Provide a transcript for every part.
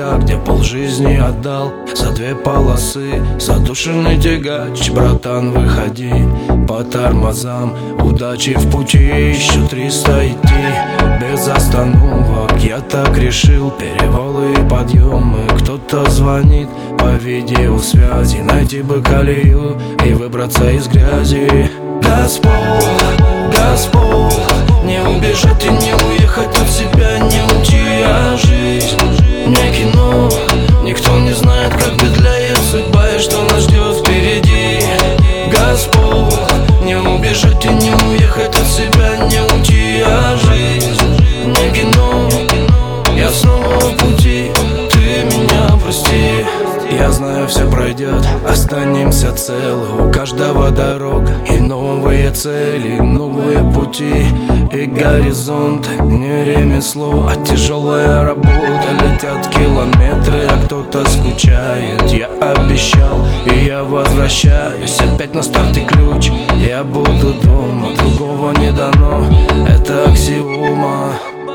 берега, где полжизни отдал за 2 полосы. Задушенный тягач, братан, выходи по тормозам. Удачи в пути, еще 300 идти без остановок. Я так решил, перевалы и подъемы. Кто-то звонит по видеосвязи. Найти бы колею и выбраться из грязи. Газпол, Газпол, не убежать и не уехать от себя, не уйти, а жизнь не кино. Никто не знает, как бедляет судьба и что нас ждет впереди. Газпол, не убежать и не уехать от себя, не уйти, а жизнь не кино. Я снова в пути, ты меня прости. Я знаю, все пройдет, останемся целы. У каждого дорога и новые цели, новые пути и горизонт. Не ремесло, а тяжелая работа. Летят километры, а кто-то скучает. Я обещал, и я возвращаюсь. Опять на старте ключ, я буду дома. Другого не дано, это аксиома.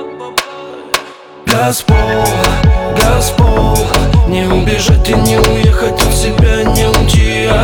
Газпол, Газпол, не убежать и не уехать от себя, не уйти,